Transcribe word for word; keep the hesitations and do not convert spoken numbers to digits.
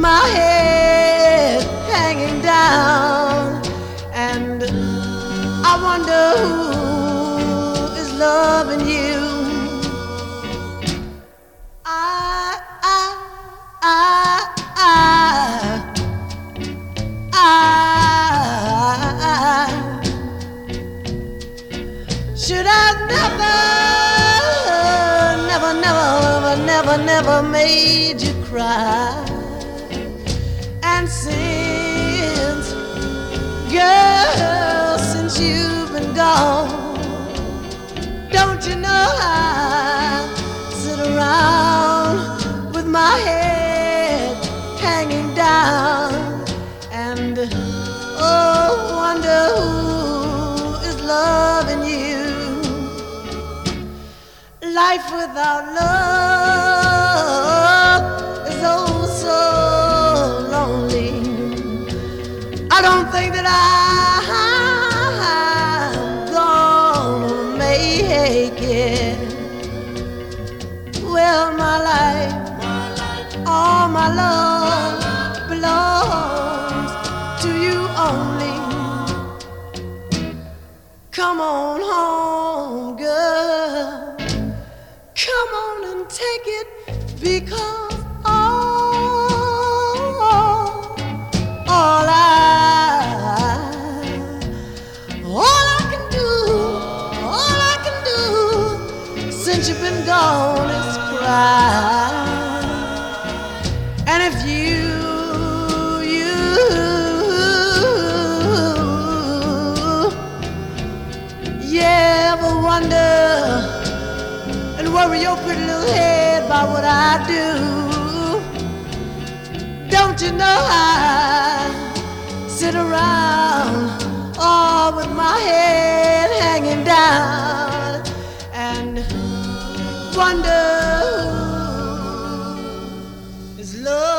my head hanging down, and I wonder who is loving you. I, I, I, I, I, should I never, never, never, never, never made you cry? And since, girl, since you've been gone, don't you know I sit around with my head hanging down and oh, wonder who is loving you. Life without love is oh so lonely. I don't think that I'm gonna make it. Well, my life, all my love belongs to you only. Come on home, girl. Come on and take it, because all, all I, all I can do, all I can do since you've been gone is cry. And if you, you, you ever wonder and worry your pretty little head about what I do, don't you know I sit around all with my head hanging down and wonder who is love.